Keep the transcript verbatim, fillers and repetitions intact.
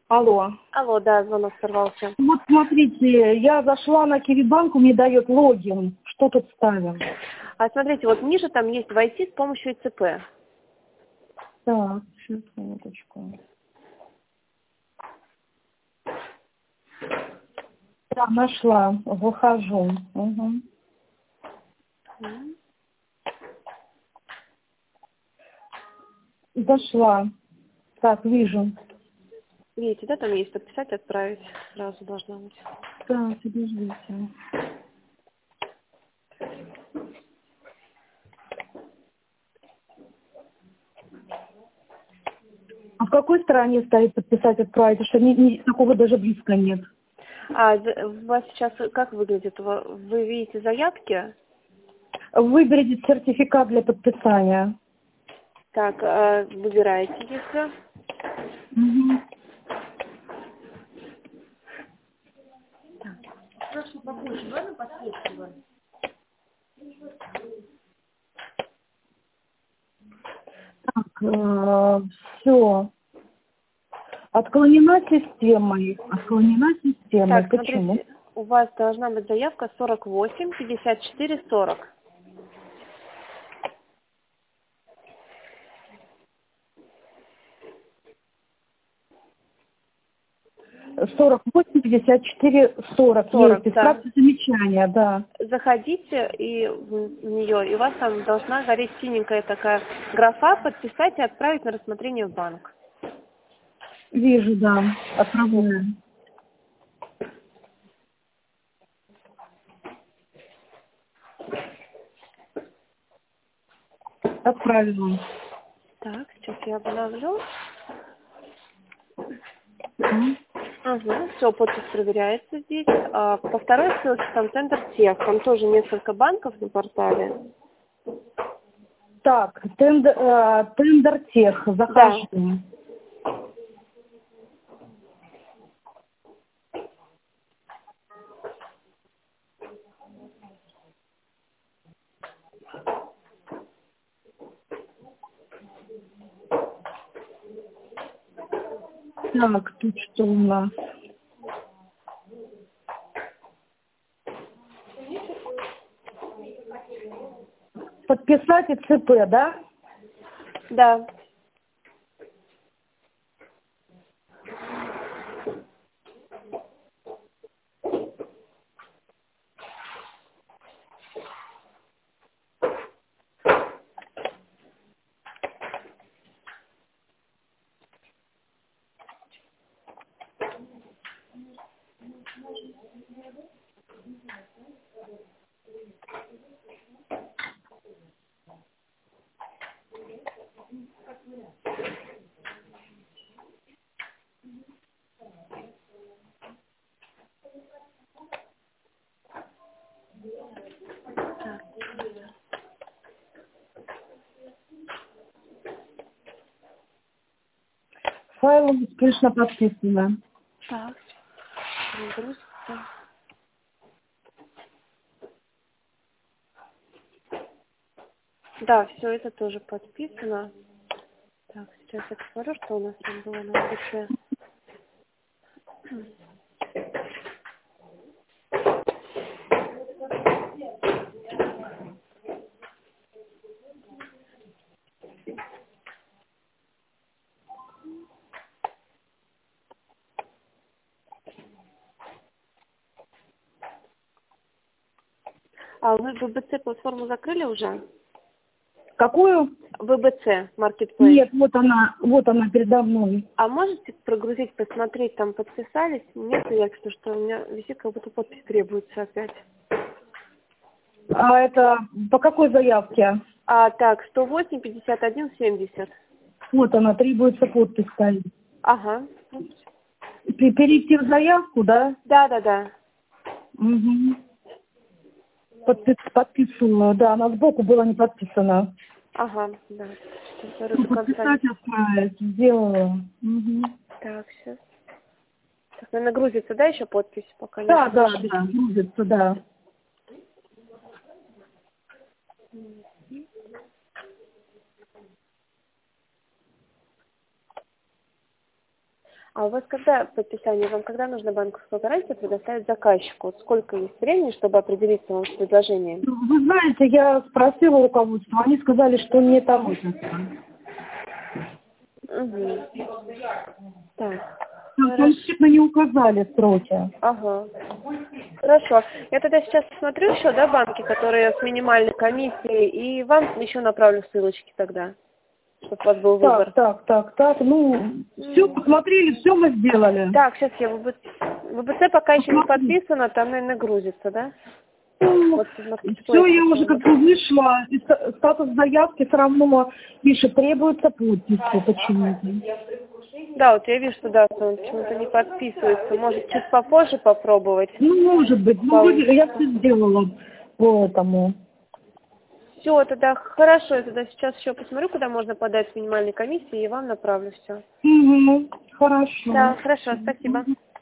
Алло. Алло, да, звонок сорвался. Вот смотрите, я зашла на Киви-банк, мне дает логин. Что тут ставим? А смотрите, вот ниже там есть войти с помощью ИЦП. Так, сейчас, минуточку. Да, нашла, выхожу. Угу. Мгм. Зашла. Так, вижу. Видите, да, там есть подписать, отправить. Сразу должна быть. Так, подождите. А в какой стороне стоит подписать, отправить? Потому что ни, ни- такого даже близко нет. А за- у вас сейчас как выглядит? Вы вы видите заявки? Выберите сертификат для подписания. Так, э, выбираете, если. Угу. Так, все. Отклонена системой. Отклонена системой. Так, Почему? смотрите, у вас должна быть заявка сорок восемь пятьдесят четыре сорок. сорок восемь пятьдесят четыре сорок. сорок, Есть. да. Исправьте замечания, да. Заходите и в в нее, и у вас там должна гореть синенькая такая графа «Подписать и отправить на рассмотрение в банк». Вижу, да. Отправляю. Отправила. Так, сейчас я обновлю. М. Угу, все, подпись проверяется здесь. А, по второй ссылке там Тендер Тех, там тоже несколько банков на портале. Так, тендер, э, тендер тех. Да. Захожу. Так, тут что у нас? Подписать ИЦП, да? Да. Файл успешно подписано. Так. Грузится. Да, все это тоже подписано. Так, сейчас я посмотрю, что у нас там было на МВЦ. А вы ВБЦ платформу закрыли уже? Какую? ВБЦ, Marketplace. Нет, вот она, вот она передо мной. А можете прогрузить, посмотреть, там подписались? Нет, я потому что у меня висит, как будто подпись требуется опять. А это по какой заявке? А, так, сто восемь пятьдесят один семьдесят. Вот она, требуется подпись ставить. Ага. Пе- Перейти в заявку, да? Да, да, да. Угу. Подпис, подписывала, да, она сбоку была не подписана. Ага, да. Сейчас, смотрю, Ну, до конца. подписать, отправить, сделала. Угу. Так, сейчас. Так, наверное, грузится, да, еще подпись, пока не Да, да, подошли. да, грузится, да. А у вас когда подписание, вам когда нужно банковскую гарантию предоставить заказчику? Вот сколько есть времени, чтобы определиться вам с предложением? Вы знаете, я спросила руководство, они сказали, что не торопятся. Угу. Так. Конкретно не указали сроки. Ага. Хорошо. Я тогда сейчас посмотрю еще, да, банки, которые с минимальной комиссией, и вам еще направлю ссылочки тогда, чтобы у вас был выбор. Так, так, так, так. Ну, все посмотрели, все мы сделали. Так, сейчас я ВБЦ. ВБЦ пока еще не подписано, там, наверное, грузится, да? Ну, Вот, все, я уже как бы вышла, и ста- статус заявки все равно пишет, требуется подписи почему-то. Да, вот я вижу, что да, что он почему-то не подписывается. Может, чуть попозже попробовать? Ну, может быть, ну, вроде я все сделала по этому. Все, тогда хорошо, я тогда сейчас еще посмотрю, куда можно подать с минимальной комиссией, и вам направлю все. Угу, хорошо. Да, хорошо, спасибо.